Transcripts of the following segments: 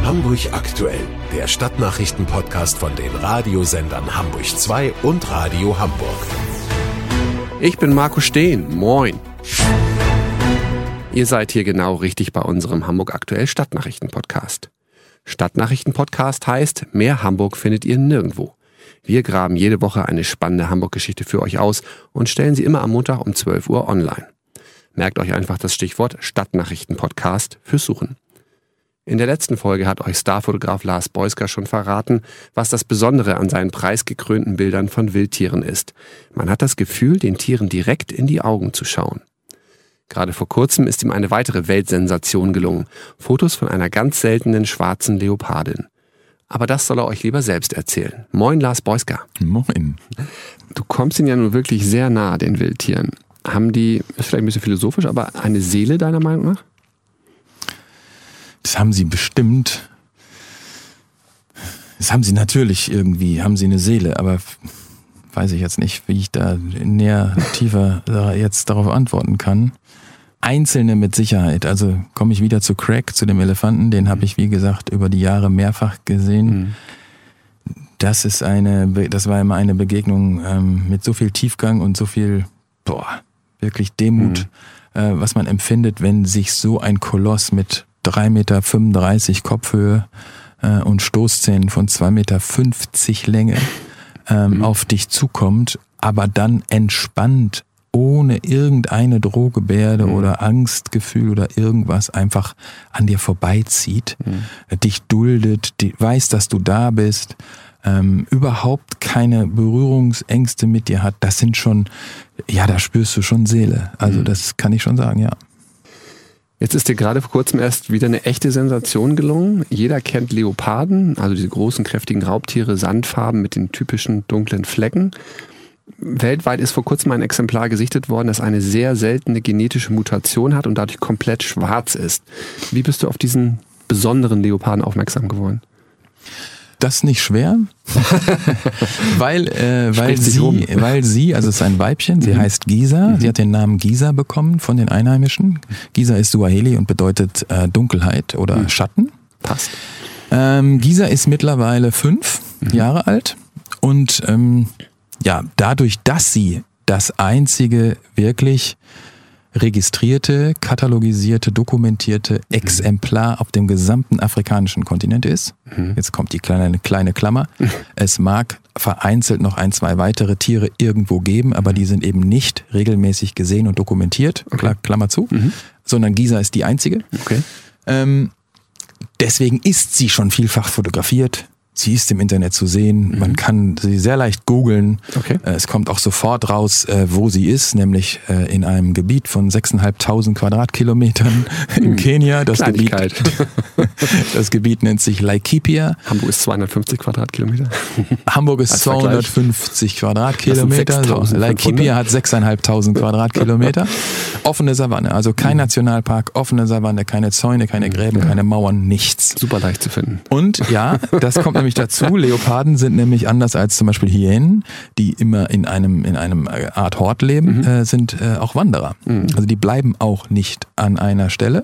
Hamburg aktuell, der Stadtnachrichten-Podcast von den Radiosendern Hamburg 2 und Radio Hamburg. Ich bin Marco Steen. Moin. Ihr seid hier genau richtig bei unserem Hamburg aktuell Stadtnachrichten-Podcast. Stadtnachrichten-Podcast heißt, mehr Hamburg findet ihr nirgendwo. Wir graben jede Woche eine spannende Hamburg-Geschichte für euch aus und stellen sie immer am Montag um 12 Uhr online. Merkt euch einfach das Stichwort Stadtnachrichten-Podcast fürs Suchen. In der letzten Folge hat euch Starfotograf Lars Beusker schon verraten, was das Besondere an seinen preisgekrönten Bildern von Wildtieren ist. Man hat das Gefühl, den Tieren direkt in die Augen zu schauen. Gerade vor kurzem ist ihm eine weitere Weltsensation gelungen. Fotos von einer ganz seltenen schwarzen Leopardin. Aber das soll er euch lieber selbst erzählen. Moin, Lars Beusker. Moin. Du kommst ihnen ja nun wirklich sehr nah, den Wildtieren. Haben die, ist vielleicht ein bisschen philosophisch, aber eine Seele deiner Meinung nach? Das haben sie bestimmt. Das haben sie natürlich irgendwie, haben sie eine Seele, aber weiß ich jetzt nicht, wie ich da tiefer jetzt darauf antworten kann. Einzelne mit Sicherheit, also komme ich wieder zu Craig, zu dem Elefanten, den habe ich wie gesagt über die Jahre mehrfach gesehen. Das war immer eine Begegnung mit so viel Tiefgang und so viel, wirklich Demut, was man empfindet, wenn sich so ein Koloss mit 3,35 Meter Kopfhöhe und Stoßzähnen von 2,50 Meter Länge auf dich zukommt, aber dann entspannt, ohne irgendeine Drohgebärde oder Angstgefühl oder irgendwas einfach an dir vorbeizieht, dich duldet, weiß, dass du da bist, überhaupt keine Berührungsängste mit dir hat. Das sind schon, da spürst du schon Seele. Also das kann ich schon sagen, ja. Jetzt ist dir gerade vor kurzem erst wieder eine echte Sensation gelungen. Jeder kennt Leoparden, also diese großen, kräftigen Raubtiere, sandfarben mit den typischen dunklen Flecken. Weltweit ist vor kurzem ein Exemplar gesichtet worden, das eine sehr seltene genetische Mutation hat und dadurch komplett schwarz ist. Wie bist du auf diesen besonderen Leoparden aufmerksam geworden? Das ist nicht schwer, weil sie, also es ist ein Weibchen, sie heißt Gisa, sie hat den Namen Gisa bekommen von den Einheimischen. Gisa ist Suaheli und bedeutet Dunkelheit oder Schatten. Passt. Gisa ist mittlerweile 5 Jahre alt und dadurch, dass sie das einzige wirklich registrierte, katalogisierte, dokumentierte Exemplar auf dem gesamten afrikanischen Kontinent ist. Jetzt kommt die kleine Klammer. Es mag vereinzelt noch 1, 2 weitere Tiere irgendwo geben, aber die sind eben nicht regelmäßig gesehen und dokumentiert, Klammer zu, sondern Gisa ist die einzige. Okay. Deswegen ist sie schon vielfach fotografiert. Sie ist im Internet zu sehen, man kann sie sehr leicht googeln. Okay. Es kommt auch sofort raus, wo sie ist, nämlich in einem Gebiet von 6.500 Quadratkilometern in Kenia. Das Gebiet nennt sich Laikipia. Hamburg ist 250 Quadratkilometer. Hamburg ist 250 Quadratkilometer. So, Laikipia hat 6.500 Quadratkilometer. Offene Savanne, also kein Nationalpark, offene Savanne, keine Zäune, keine Gräben, keine Mauern, nichts. Super leicht zu finden. Und ja, das kommt nämlich dazu. Leoparden sind nämlich anders als zum Beispiel Hyänen, die immer in einem Art Hort leben, sind auch Wanderer. Also die bleiben auch nicht an einer Stelle.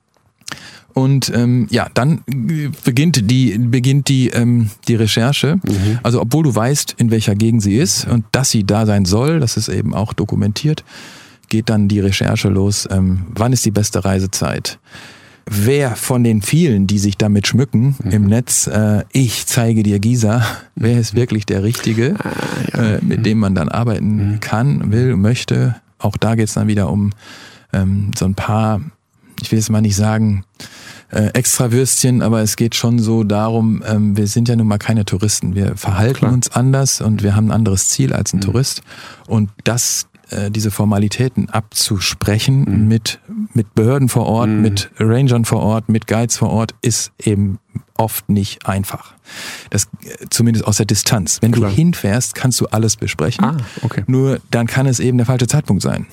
Und dann beginnt die Recherche. Also obwohl du weißt, in welcher Gegend sie ist und dass sie da sein soll, das ist eben auch dokumentiert, geht dann die Recherche los. Wann ist die beste Reisezeit? Wer von den vielen, die sich damit schmücken im Netz, ich zeige dir Gisa, wer ist wirklich der Richtige, mit dem man dann arbeiten kann, will, möchte. Auch da geht es dann wieder um so ein paar, ich will jetzt mal nicht sagen Extrawürstchen, aber es geht schon so darum, wir sind ja nun mal keine Touristen. Wir verhalten uns anders und wir haben ein anderes Ziel als ein Tourist. Und diese Formalitäten abzusprechen mit Behörden vor Ort, mit Rangern vor Ort, mit Guides vor Ort, ist eben oft nicht einfach. Das zumindest aus der Distanz. Wenn du hinfährst, kannst du alles besprechen. Nur dann kann es eben der falsche Zeitpunkt sein.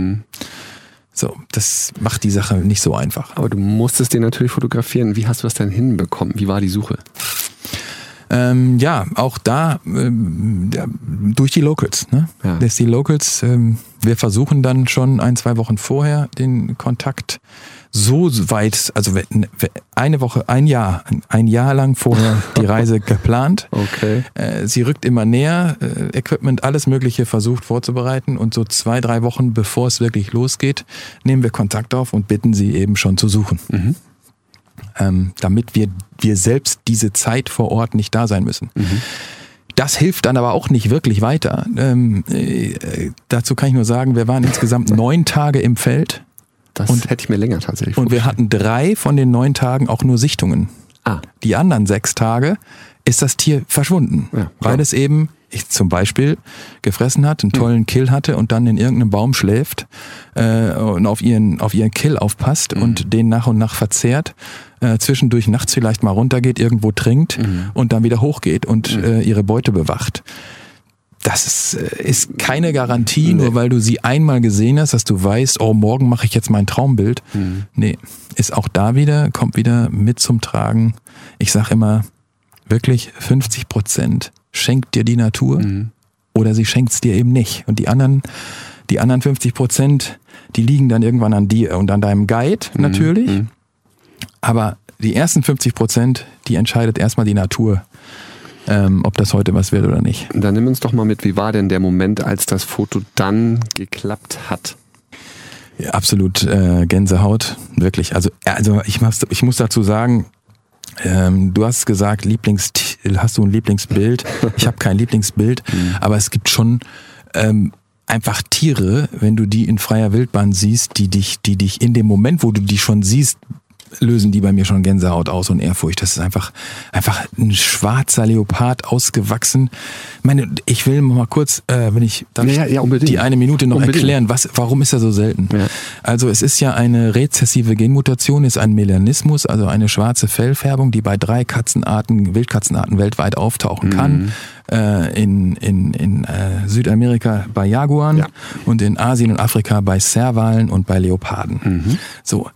So, das macht die Sache nicht so einfach. Aber du musstest den natürlich fotografieren. Wie hast du das denn hinbekommen? Wie war die Suche? Auch da durch die Locals. Ne? Ja. Wir versuchen dann schon 1-2 Wochen vorher den Kontakt so weit, also ein Jahr lang vorher die Reise geplant. Okay. Sie rückt immer näher, Equipment, alles Mögliche versucht vorzubereiten und so 2-3 Wochen bevor es wirklich losgeht, nehmen wir Kontakt auf und bitten sie eben schon zu suchen. Damit wir selbst diese Zeit vor Ort nicht da sein müssen. Das hilft dann aber auch nicht wirklich weiter. Dazu kann ich nur sagen, wir waren insgesamt 9 Tage im Feld. Das hätte ich mir länger tatsächlich vorgestellt. Und wir hatten 3 von den 9 Tagen auch nur Sichtungen. Die anderen 6 Tage ist das Tier verschwunden, weil es eben zum Beispiel gefressen hat, einen tollen Kill hatte und dann in irgendeinem Baum schläft und auf ihren Kill aufpasst und den nach und nach verzehrt, zwischendurch nachts vielleicht mal runtergeht, irgendwo trinkt und dann wieder hochgeht und ihre Beute bewacht. Das ist keine Garantie, nur weil du sie einmal gesehen hast, dass du weißt, oh, morgen mache ich jetzt mein Traumbild. Nee, ist auch da wieder, kommt wieder mit zum Tragen. Ich sage immer, wirklich 50% schenkt dir die Natur oder sie schenkt es dir eben nicht. Und die anderen 50%, die liegen dann irgendwann an dir und an deinem Guide natürlich. Aber die ersten 50%, die entscheidet erstmal die Natur. Ob das heute was wird oder nicht. Dann nimm uns doch mal mit, wie war denn der Moment, als das Foto dann geklappt hat? Ja, absolut Gänsehaut, wirklich. Also ich muss dazu sagen, du hast gesagt, hast du ein Lieblingsbild? Ich habe kein Lieblingsbild, aber es gibt schon einfach Tiere, wenn du die in freier Wildbahn siehst, die dich in dem Moment, wo du die schon siehst, lösen die bei mir schon Gänsehaut aus und Ehrfurcht. Das ist einfach ein schwarzer Leopard ausgewachsen. Ich will mal kurz, die eine Minute noch erklären, warum ist er so selten? Ja. Also es ist ja eine rezessive Genmutation, ist ein Melanismus, also eine schwarze Fellfärbung, die bei 3 Wildkatzenarten weltweit auftauchen kann. In Südamerika bei Jaguaren und in Asien und Afrika bei Servalen und bei Leoparden. So,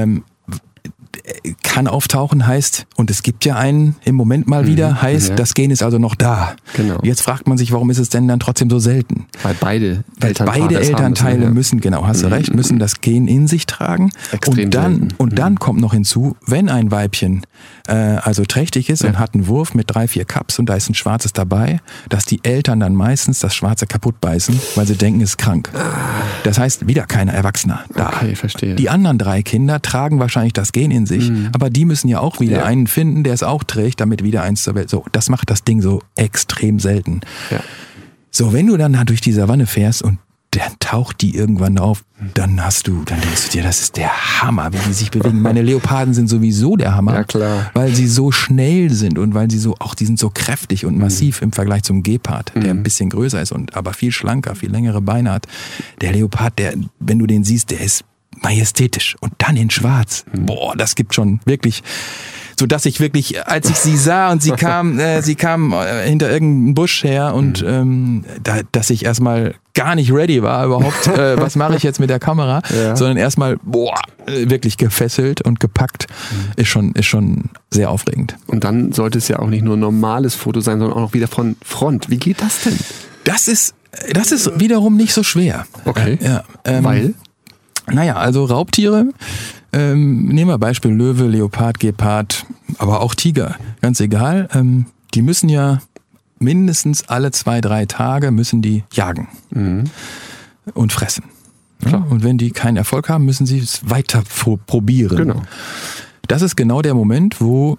kann auftauchen heißt, und es gibt ja einen im Moment mal wieder, heißt, das Gen ist also noch da. Genau. Jetzt fragt man sich, warum ist es denn dann trotzdem so selten? Weil beide Elternteile müssen, genau, hast du recht, müssen das Gen in sich tragen. Extrem und dann kommt noch hinzu, wenn ein Weibchen also trächtig ist und hat einen Wurf mit 3-4 Cups und da ist ein schwarzes dabei, dass die Eltern dann meistens das Schwarze kaputt beißen, weil sie denken, es ist krank. Das heißt, wieder keiner Erwachsener da. Okay, verstehe. Die anderen 3 Kinder tragen wahrscheinlich das Gen in sich, aber die müssen ja auch wieder einen finden, der es auch trägt, damit wieder eins zur Welt. So, das macht das Ding so extrem selten. Ja. So, wenn du dann da durch die Savanne fährst und dann taucht die irgendwann auf, dann denkst du dir, das ist der Hammer, wie die sich bewegen. Meine Leoparden sind sowieso der Hammer, weil sie so schnell sind und weil sie die sind so kräftig und massiv im Vergleich zum Gepard, der ein bisschen größer ist und aber viel schlanker, viel längere Beine hat. Der Leopard, wenn du den siehst, der ist majestätisch und dann in schwarz. Boah, das gibt schon wirklich, so dass ich wirklich, als ich sie sah und sie kam hinter irgendeinem Busch her und dass ich erstmal gar nicht ready war überhaupt, was mache ich jetzt mit der Kamera, sondern erstmal wirklich gefesselt und gepackt, ist schon sehr aufregend. Und dann sollte es ja auch nicht nur ein normales Foto sein, sondern auch noch wieder von Front. Wie geht das denn? Das ist wiederum nicht so schwer. Okay. Weil? Naja, also Raubtiere, nehmen wir Beispiel Löwe, Leopard, Gepard, aber auch Tiger, ganz egal, die müssen ja mindestens alle 2-3 Tage müssen die jagen und fressen. Ja? Und wenn die keinen Erfolg haben, müssen sie es weiter probieren. Genau. Das ist genau der Moment, wo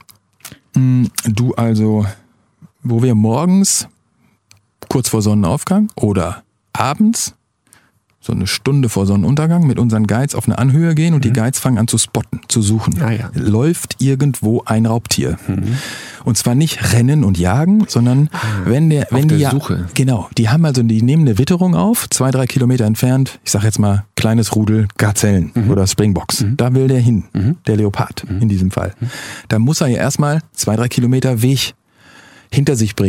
wir morgens kurz vor Sonnenaufgang oder abends so eine Stunde vor Sonnenuntergang mit unseren Guides auf eine Anhöhe gehen und die Guides fangen an zu spotten, zu suchen. Läuft irgendwo ein Raubtier. Und zwar nicht rennen und jagen, sondern die nehmen eine Witterung auf, 2-3 Kilometer entfernt, ich sag jetzt mal kleines Rudel Gazellen oder Springboks. Da will der hin, der Leopard in diesem Fall. Da muss er ja erstmal 2-3 Kilometer Weg hinter sich bringen.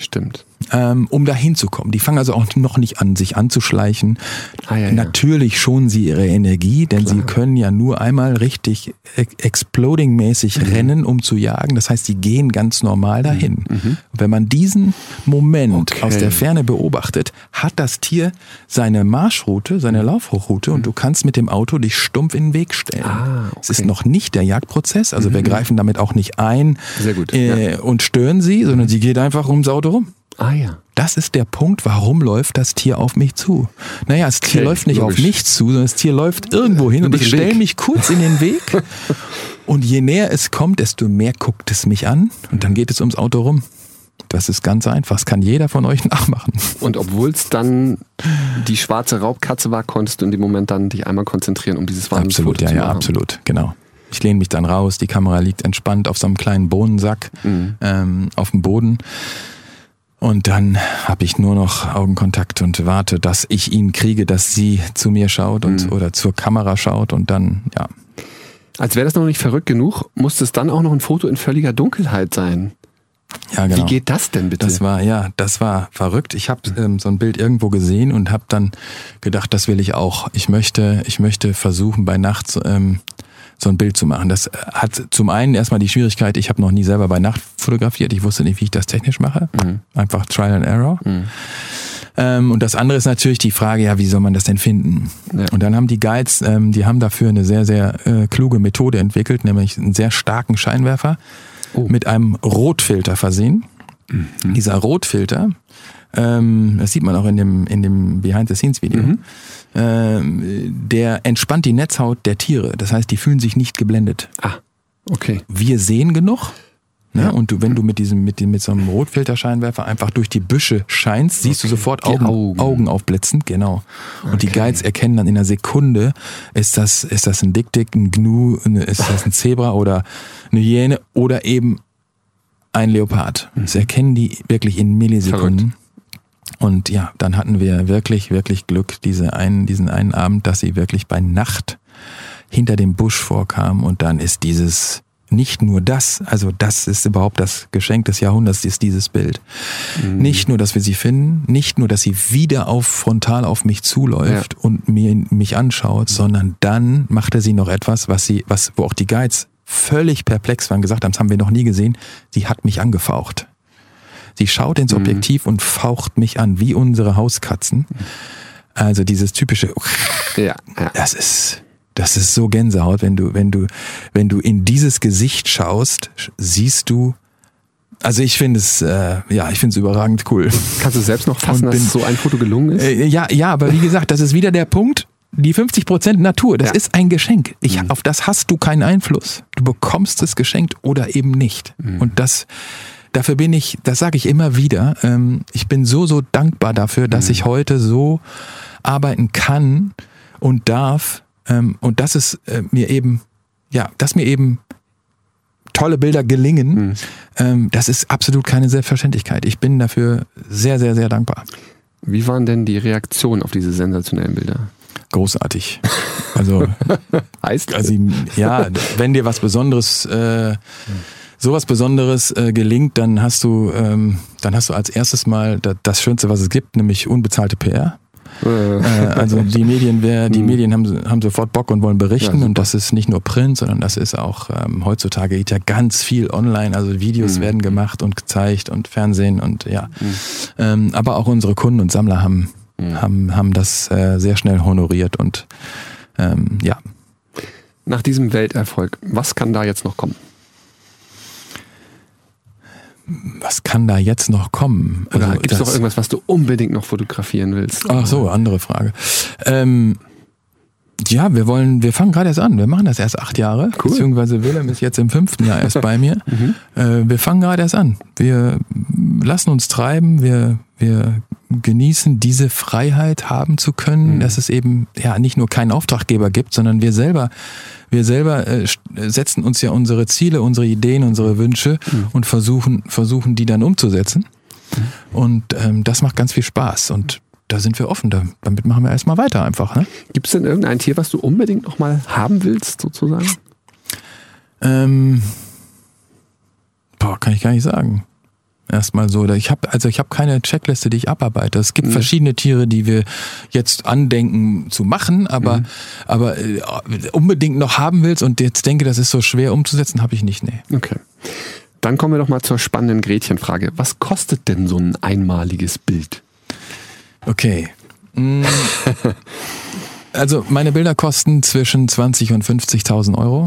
Stimmt. Um da hinzukommen. Die fangen also auch noch nicht an, sich anzuschleichen. Natürlich schonen sie ihre Energie, denn sie können ja nur einmal richtig exploding-mäßig rennen, um zu jagen. Das heißt, sie gehen ganz normal dahin. Wenn man diesen Moment aus der Ferne beobachtet, hat das Tier seine Marschroute, seine Laufroute und du kannst mit dem Auto dich stumpf in den Weg stellen. Es ist noch nicht der Jagdprozess, also wir greifen damit auch nicht ein und stören sie, sondern sie geht einfach ums Auto rum. Das ist der Punkt, warum läuft das Tier auf mich zu? Naja, das Tier läuft nicht auf mich zu, sondern das Tier läuft irgendwo hin und ich stelle mich kurz in den Weg und je näher es kommt, desto mehr guckt es mich an und dann geht es ums Auto rum. Das ist ganz einfach, das kann jeder von euch nachmachen. Und obwohl es dann die schwarze Raubkatze war, konntest du in dem Moment dann dich einmal konzentrieren, um dieses Wahnsinnsfoto zu machen. Ja, absolut, genau. Ich lehne mich dann raus, die Kamera liegt entspannt auf so einem kleinen Bohnensack auf dem Boden. Und dann habe ich nur noch Augenkontakt und warte, dass ich ihn kriege, dass sie zu mir schaut oder zur Kamera schaut und dann, ja. Als wäre das noch nicht verrückt genug, musste es dann auch noch ein Foto in völliger Dunkelheit sein. Ja, genau. Wie geht das denn bitte? Das war verrückt. Ich habe so ein Bild irgendwo gesehen und habe dann gedacht, das will ich auch. Ich möchte versuchen, bei Nacht so ein Bild zu machen. Das hat zum einen erstmal die Schwierigkeit, ich habe noch nie selber bei Nacht fotografiert, ich wusste nicht, wie ich das technisch mache. Einfach Trial and Error. Und das andere ist natürlich die Frage, ja, wie soll man das denn finden? Ja. Und dann haben die Guides, die haben dafür eine sehr, sehr kluge Methode entwickelt, nämlich einen sehr starken Scheinwerfer mit einem Rotfilter versehen. Dieser Rotfilter, das sieht man auch in dem Behind-the-Scenes-Video, der entspannt die Netzhaut der Tiere. Das heißt, die fühlen sich nicht geblendet. Okay. Wir sehen genug. Ne? Ja. Und wenn du mit so einem Rotfilterscheinwerfer einfach durch die Büsche scheinst, siehst du sofort Augen aufblitzen. Genau. Und die Guides erkennen dann in einer Sekunde, ist das ein Dick, ein Gnu, ist das ein Zebra oder eine Hyäne oder eben ein Leopard. Das erkennen die wirklich in Millisekunden. Verrückt. Und ja, dann hatten wir wirklich, wirklich Glück, diesen einen Abend, dass sie wirklich bei Nacht hinter dem Busch vorkam und dann ist nicht nur das, also das ist überhaupt das Geschenk des Jahrhunderts, ist dieses Bild. Nicht nur, dass wir sie finden, nicht nur, dass sie wieder frontal auf mich zuläuft und mich anschaut, sondern dann machte sie noch etwas, wo auch die Guides völlig perplex waren, gesagt haben, das haben wir noch nie gesehen, sie hat mich angefaucht. Sie schaut ins Objektiv und faucht mich an, wie unsere Hauskatzen. Also dieses typische, das ist so Gänsehaut, wenn du in dieses Gesicht schaust, siehst du, also ich finde es überragend cool. Kannst du selbst noch fassen, dass so ein Foto gelungen ist? Ja, aber wie gesagt, das ist wieder der Punkt, die 50% Natur, das ist ein Geschenk. Auf das hast du keinen Einfluss. Du bekommst es geschenkt oder eben nicht. Und dafür das sage ich immer wieder, ich bin so dankbar dafür, dass ich heute so arbeiten kann und darf und dass es mir eben tolle Bilder gelingen, das ist absolut keine Selbstverständlichkeit. Ich bin dafür sehr, sehr, sehr dankbar. Wie waren denn die Reaktionen auf diese sensationellen Bilder? Großartig. Also, wenn dir was Besonderes sowas Besonderes gelingt, dann hast du als erstes mal das Schönste, was es gibt, nämlich unbezahlte PR. Also die Medien haben sofort Bock und wollen berichten und das ist nicht nur Print, sondern das ist auch heutzutage geht ja ganz viel online, also Videos werden gemacht und gezeigt und Fernsehen und aber auch unsere Kunden und Sammler haben das sehr schnell honoriert und Nach diesem Welterfolg, was kann da jetzt noch kommen? Was kann da jetzt noch kommen? Oder also gibt es noch irgendwas, was du unbedingt noch fotografieren willst? Ach so, andere Frage. Wir fangen gerade erst an. Wir machen das erst 8 Jahre. Cool. Beziehungsweise Willem ist jetzt im 5. Jahr erst bei mir. Wir fangen gerade erst an. Wir lassen uns treiben. Wir genießen diese Freiheit haben zu können, dass es eben nicht nur keinen Auftraggeber gibt, sondern wir selber setzen uns ja unsere Ziele, unsere Ideen, unsere Wünsche und versuchen die dann umzusetzen. Und das macht ganz viel Spaß und da sind wir offen. Damit machen wir erstmal weiter einfach. Ne? Gibt es denn irgendein Tier, was du unbedingt noch mal haben willst, sozusagen? Kann ich gar nicht sagen. erstmal so. Ich habe keine Checkliste, die ich abarbeite. Es gibt verschiedene Tiere, die wir jetzt andenken zu machen, aber unbedingt noch haben willst und jetzt denke, das ist so schwer umzusetzen, habe ich nicht. Nee. Okay. Dann kommen wir doch mal zur spannenden Gretchenfrage. Was kostet denn so ein einmaliges Bild? Okay. Also meine Bilder kosten zwischen 20.000 und 50.000 Euro.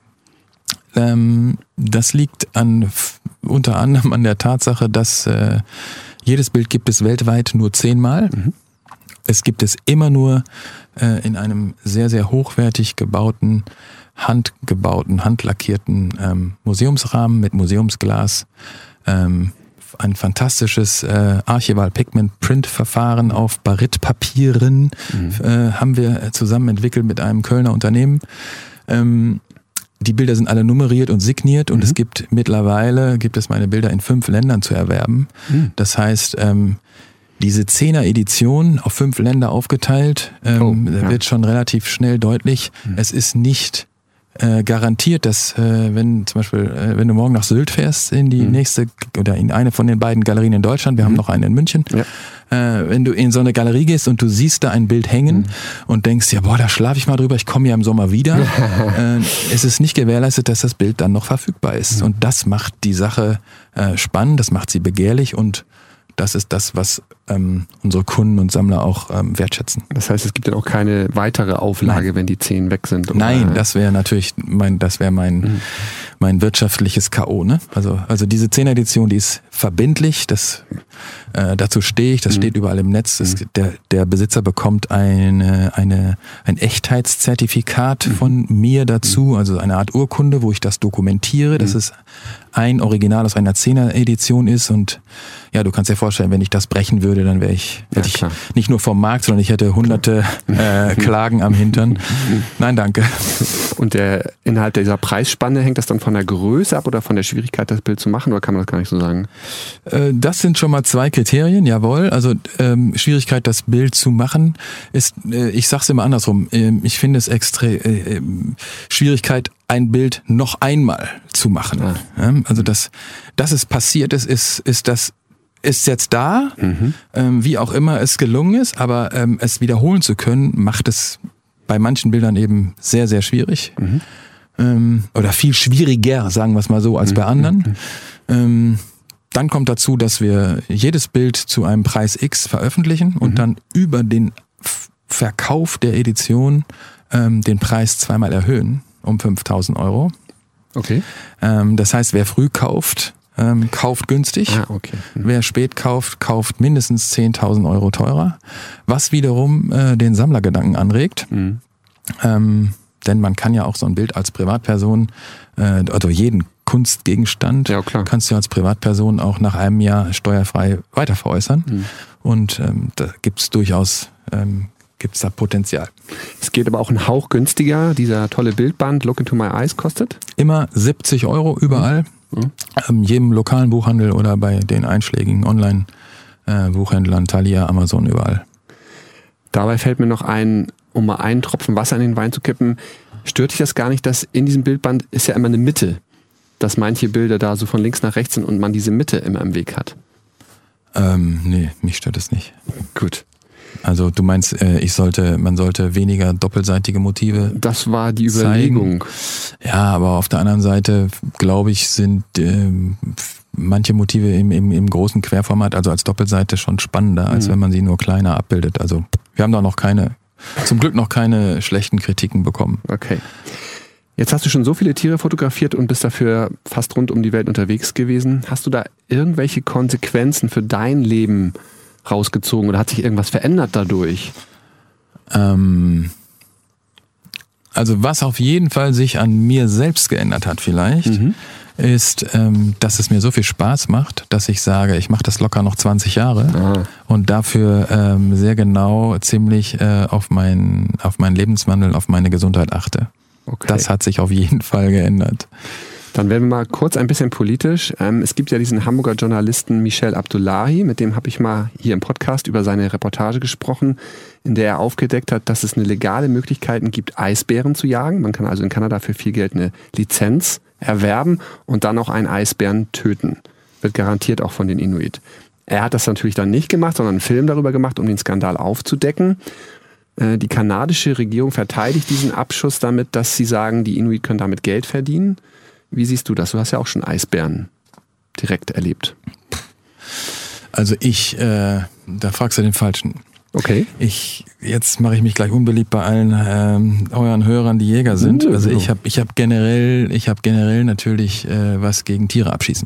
Das liegt unter anderem an der Tatsache, dass jedes Bild gibt es weltweit nur 10-mal. Es gibt es immer nur in einem sehr, sehr hochwertig gebauten, handlackierten Museumsrahmen mit Museumsglas. Ein fantastisches Archival-Pigment-Print-Verfahren auf Barytpapieren haben wir zusammen entwickelt mit einem Kölner Unternehmen. Die Bilder sind alle nummeriert und signiert und es gibt meine Bilder in 5 Ländern zu erwerben. Das heißt, diese 10er-Edition auf 5 Länder aufgeteilt, wird schon relativ schnell deutlich. Es ist nicht garantiert, dass wenn du morgen nach Sylt fährst in die nächste oder in eine von den beiden Galerien in Deutschland, wir haben noch eine in München, wenn du in so eine Galerie gehst und du siehst da ein Bild hängen und denkst, ja da schlafe ich mal drüber, ich komme ja im Sommer wieder, es ist nicht gewährleistet, dass das Bild dann noch verfügbar ist. Und das macht die Sache spannend, das macht sie begehrlich und das ist das, was unsere Kunden und Sammler auch wertschätzen. Das heißt, es gibt dann auch keine weitere Auflage, wenn die 10 weg sind? Oder? Nein, das wäre natürlich mein wirtschaftliches K.O. Ne? Also diese 10er-Edition, die ist verbindlich, dazu stehe ich, das steht überall im Netz. Der Besitzer bekommt ein Echtheitszertifikat von mir dazu, also eine Art Urkunde, wo ich das dokumentiere, dass es ein Original aus einer 10er-Edition ist und ja, du kannst dir vorstellen, wenn ich das brechen würde, dann hätte ich nicht nur vom Markt, sondern ich hätte hunderte Klagen am Hintern. Nein, danke. Und der innerhalb dieser Preisspanne, hängt das dann von der Größe ab oder von der Schwierigkeit, das Bild zu machen, oder kann man das gar nicht so sagen? Das sind schon mal 2 Kriterien, jawohl. Also Schwierigkeit, das Bild zu machen, ist, ich sag's immer andersrum, ich finde es extrem Schwierigkeit, ein Bild noch einmal zu machen. Also dass es passiert ist jetzt da, wie auch immer es gelungen ist, aber es wiederholen zu können, macht es bei manchen Bildern eben sehr, sehr schwierig. Oder viel schwieriger, sagen wir es mal so, als bei anderen. Dann kommt dazu, dass wir jedes Bild zu einem Preis X veröffentlichen und dann über den Verkauf der Edition den Preis 2-mal erhöhen um 5.000 Euro. Okay. Das heißt, wer früh kauft, kauft günstig. Wer spät kauft, kauft mindestens 10.000 Euro teurer. Was wiederum den Sammlergedanken anregt. Denn man kann ja auch so ein Bild als Privatperson, also jeden Kunstgegenstand, kannst du als Privatperson auch nach einem Jahr steuerfrei weiterveräußern. Und da gibt's durchaus da Potenzial. Es geht aber auch ein Hauch günstiger. Dieser tolle Bildband Look into My Eyes kostet? Immer 70 Euro überall. Jedem lokalen Buchhandel oder bei den einschlägigen Online-Buchhändlern, Thalia, Amazon, überall. Dabei fällt mir noch ein, um mal einen Tropfen Wasser in den Wein zu kippen, stört dich das gar nicht, dass in diesem Bildband ist ja immer eine Mitte, dass manche Bilder da so von links nach rechts sind und man diese Mitte immer im Weg hat? Nee, mich stört es nicht. Gut. Also du meinst, man sollte weniger doppelseitige Motive. Das war die Überlegung. Ja, aber auf der anderen Seite, glaube ich, sind manche Motive im großen Querformat, also als Doppelseite, schon spannender, als wenn man sie nur kleiner abbildet. Also wir haben da zum Glück noch keine schlechten Kritiken bekommen. Okay. Jetzt hast du schon so viele Tiere fotografiert und bist dafür fast rund um die Welt unterwegs gewesen. Hast du da irgendwelche Konsequenzen für dein Leben rausgezogen oder hat sich irgendwas verändert dadurch? Also was auf jeden Fall sich an mir selbst geändert hat vielleicht, ist, dass es mir so viel Spaß macht, dass ich sage, ich mache das locker noch 20 Jahre und dafür sehr genau ziemlich auf meinen Lebenswandel, auf meine Gesundheit achte. Okay. Das hat sich auf jeden Fall geändert. Dann werden wir mal kurz ein bisschen politisch. Es gibt ja diesen Hamburger Journalisten Michel Abdullahi, mit dem habe ich mal hier im Podcast über seine Reportage gesprochen, in der er aufgedeckt hat, dass es eine legale Möglichkeit gibt, Eisbären zu jagen. Man kann also in Kanada für viel Geld eine Lizenz erwerben und dann auch einen Eisbären töten. wird garantiert auch von den Inuit. Er hat das natürlich dann nicht gemacht, sondern einen Film darüber gemacht, um den Skandal aufzudecken. Die kanadische Regierung verteidigt diesen Abschuss damit, dass sie sagen, die Inuit können damit Geld verdienen. Wie siehst du das? Du hast ja auch schon Eisbären direkt erlebt. Also da fragst du den Falschen. Okay. Jetzt mache ich mich gleich unbeliebt bei allen euren Hörern, die Jäger sind. Also ich hab generell natürlich was gegen Tiere abschießen.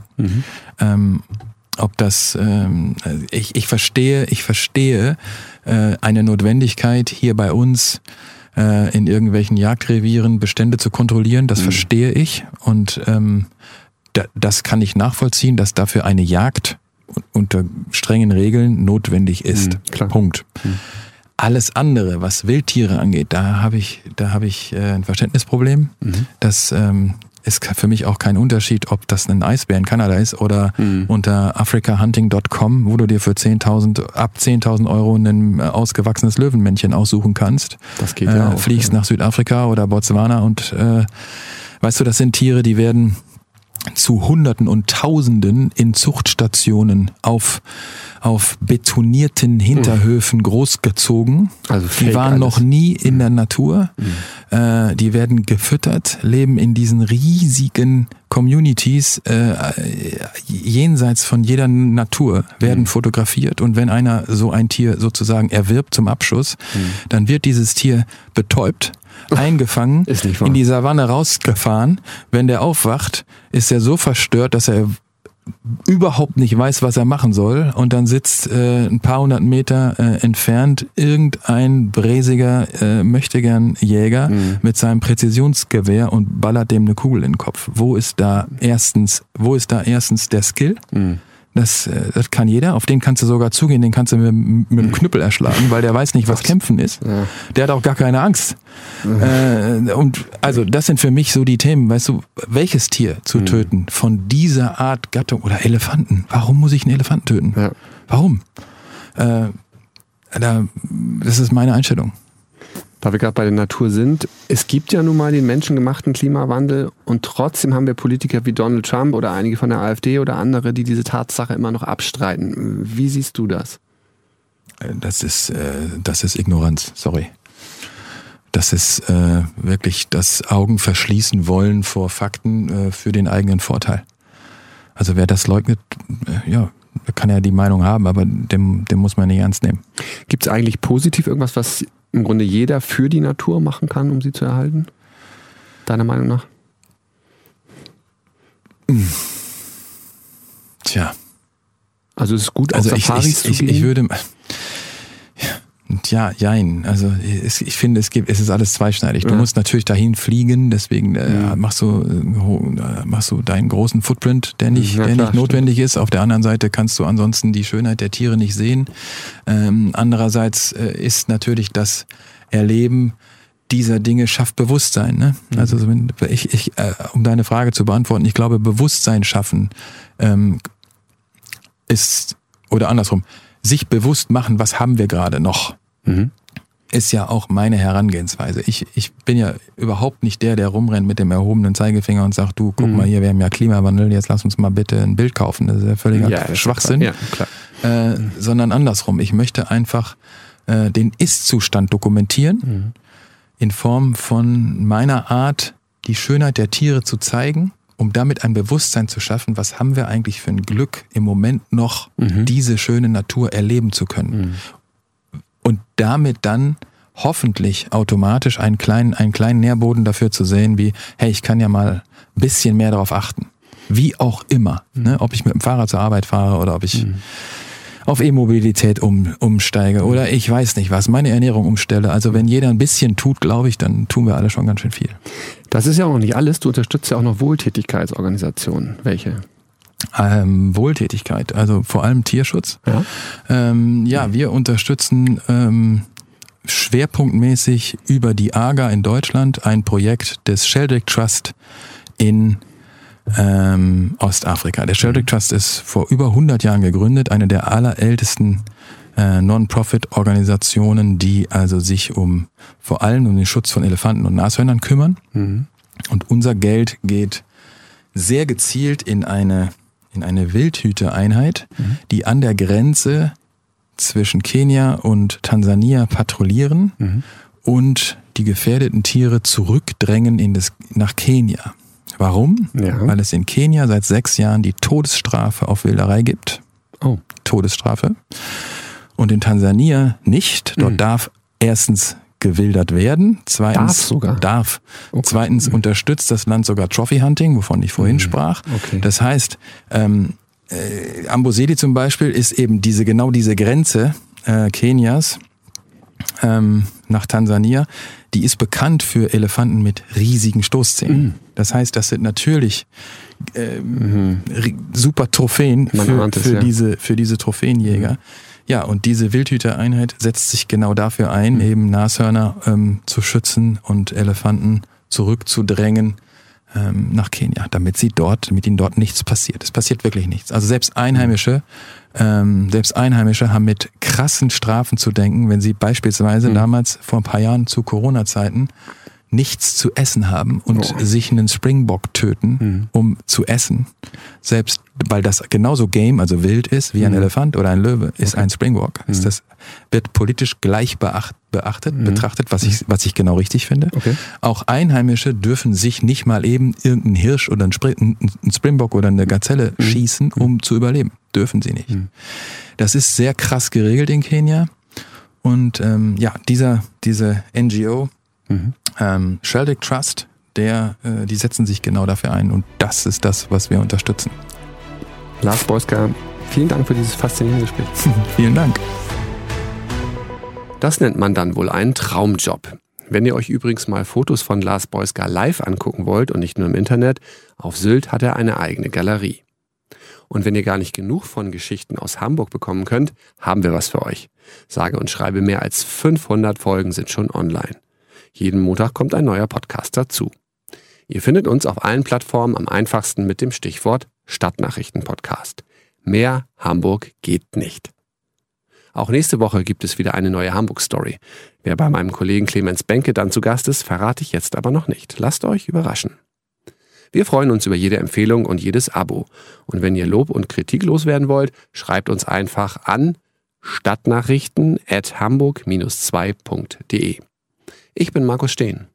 Ob das, ich verstehe eine Notwendigkeit hier bei uns in irgendwelchen Jagdrevieren Bestände zu kontrollieren. Das verstehe ich und das kann ich nachvollziehen, dass dafür eine Jagd unter strengen Regeln notwendig ist. Punkt. Alles andere, was Wildtiere angeht, da habe ich ein Verständnisproblem. Das ist für mich auch kein Unterschied, ob das ein Eisbär in Kanada ist oder unter africahunting.com, wo du dir für ab 10.000 Euro ein ausgewachsenes Löwenmännchen aussuchen kannst. Das geht ja auch. Fliegst nach Südafrika oder Botswana und weißt du, das sind Tiere, die werden zu Hunderten und Tausenden in Zuchtstationen auf betonierten Hinterhöfen großgezogen. Also die waren noch nie in der Natur. Die werden gefüttert, leben in diesen riesigen Communities jenseits von jeder Natur, werden fotografiert. Und wenn einer so ein Tier sozusagen erwirbt zum Abschuss, dann wird dieses Tier betäubt, eingefangen, in die Savanne rausgefahren. Wenn der aufwacht, ist er so verstört, dass er überhaupt nicht weiß, was er machen soll. Und dann sitzt ein paar hundert Meter entfernt irgendein bräsiger Möchtegern-Jäger mit seinem Präzisionsgewehr und ballert dem eine Kugel in den Kopf. Wo ist da erstens der Skill? Das kann jeder, auf den kannst du sogar zugehen, den kannst du mit dem Knüppel erschlagen, weil der weiß nicht, was Kämpfen ist. Ja. Der hat auch gar keine Angst. Und also das sind für mich so die Themen, weißt du, welches Tier zu töten von dieser Art Gattung oder Elefanten? Warum muss ich einen Elefanten töten? Ja. Warum? Das ist meine Einstellung. Da wir gerade bei der Natur sind, es gibt ja nun mal den menschengemachten Klimawandel und trotzdem haben wir Politiker wie Donald Trump oder einige von der AfD oder andere, die diese Tatsache immer noch abstreiten. Wie siehst du das? Das ist Ignoranz, sorry. Das ist wirklich das Augenverschließen wollen vor Fakten für den eigenen Vorteil. Also wer das leugnet, kann ja die Meinung haben, aber dem muss man nicht ernst nehmen. Gibt es eigentlich positiv irgendwas, was im Grunde jeder für die Natur machen kann, um sie zu erhalten? Deiner Meinung nach? Tja. Also es ist gut, auf Safaris zu gehen? Ich würde... Ja, jein. Also ich finde, es ist alles zweischneidig. Du musst natürlich dahin fliegen, deswegen machst du deinen großen Footprint, der nicht notwendig ist. Auf der anderen Seite kannst du ansonsten die Schönheit der Tiere nicht sehen. Andererseits ist natürlich das Erleben dieser Dinge schafft Bewusstsein. Ne? Also um deine Frage zu beantworten, ich glaube, Bewusstsein schaffen ist, oder andersrum, sich bewusst machen, was haben wir gerade noch, ist ja auch meine Herangehensweise. Ich bin ja überhaupt nicht der rumrennt mit dem erhobenen Zeigefinger und sagt, du, guck mal hier, wir haben ja Klimawandel, jetzt lass uns mal bitte ein Bild kaufen. Das ist ja völliger Schwachsinn. Ja, klar. Sondern andersrum. Ich möchte einfach den Ist-Zustand dokumentieren, in Form von meiner Art, die Schönheit der Tiere zu zeigen, um damit ein Bewusstsein zu schaffen, was haben wir eigentlich für ein Glück, im Moment noch diese schöne Natur erleben zu können. Und damit dann hoffentlich automatisch einen kleinen Nährboden dafür zu sehen, wie, hey, ich kann ja mal ein bisschen mehr darauf achten. Wie auch immer. Ne? Ob ich mit dem Fahrrad zur Arbeit fahre oder ob ich auf E-Mobilität umsteige oder ich weiß nicht was, meine Ernährung umstelle. Also wenn jeder ein bisschen tut, glaube ich, dann tun wir alle schon ganz schön viel. Das ist ja auch noch nicht alles. Du unterstützt ja auch noch Wohltätigkeitsorganisationen. Welche? Wohltätigkeit, also vor allem Tierschutz. Ja, wir unterstützen schwerpunktmäßig über die AGA in Deutschland ein Projekt des Sheldrake Trust in Ostafrika. Der Sheldrake Trust ist vor über 100 Jahren gegründet, eine der allerältesten Non-Profit-Organisationen, die also sich vor allem um den Schutz von Elefanten und Nashörnern kümmern. Und unser Geld geht sehr gezielt in eine in eine Wildhütereinheit, die an der Grenze zwischen Kenia und Tansania patrouillieren und die gefährdeten Tiere zurückdrängen nach Kenia. Warum? Ja. Weil es in Kenia seit 6 Jahren die Todesstrafe auf Wilderei gibt. Oh. Todesstrafe. Und in Tansania nicht. Dort darf erstens gewildert werden. Zweitens darf. Okay. Zweitens unterstützt das Land sogar Trophy Hunting, wovon ich vorhin sprach. Okay. Das heißt, Amboseli zum Beispiel ist eben diese Grenze Kenias nach Tansania, die ist bekannt für Elefanten mit riesigen Stoßzähnen. Das heißt, das sind natürlich super Trophäen für diese Trophäenjäger. Ja, und diese Wildhütereinheit setzt sich genau dafür ein, eben Nashörner zu schützen und Elefanten zurückzudrängen nach Kenia, damit ihnen dort nichts passiert. Es passiert wirklich nichts. Also selbst Einheimische haben mit krassen Strafen zu denken, wenn sie beispielsweise damals vor ein paar Jahren zu Corona-Zeiten nichts zu essen haben und sich einen Springbok töten, um zu essen. Selbst weil das genauso game, also wild ist wie ein Elefant oder ein Löwe, ist ein Springbok. Das wird politisch gleich betrachtet, was ich genau richtig finde. Okay. Auch Einheimische dürfen sich nicht mal eben irgendeinen Hirsch oder einen Springbok oder eine Gazelle schießen, um zu überleben. Dürfen sie nicht. Das ist sehr krass geregelt in Kenia. Und diese NGO, Sheldrick Trust, die setzen sich genau dafür ein und das ist das, was wir unterstützen. Lars Boyska, vielen Dank für dieses faszinierende Gespräch. Vielen Dank. Das nennt man dann wohl einen Traumjob. Wenn ihr euch übrigens mal Fotos von Lars Boyska live angucken wollt und nicht nur im Internet, auf Sylt hat er eine eigene Galerie. Und wenn ihr gar nicht genug von Geschichten aus Hamburg bekommen könnt, haben wir was für euch. Sage und schreibe, mehr als 500 Folgen sind schon online. Jeden Montag kommt ein neuer Podcast dazu. Ihr findet uns auf allen Plattformen am einfachsten mit dem Stichwort Stadtnachrichten-Podcast. Mehr Hamburg geht nicht. Auch nächste Woche gibt es wieder eine neue Hamburg-Story. Wer bei meinem Kollegen Clemens Benke dann zu Gast ist, verrate ich jetzt aber noch nicht. Lasst euch überraschen. Wir freuen uns über jede Empfehlung und jedes Abo. Und wenn ihr Lob und Kritik loswerden wollt, schreibt uns einfach an stadtnachrichten@hamburg-2.de. Ich bin Markus Steen.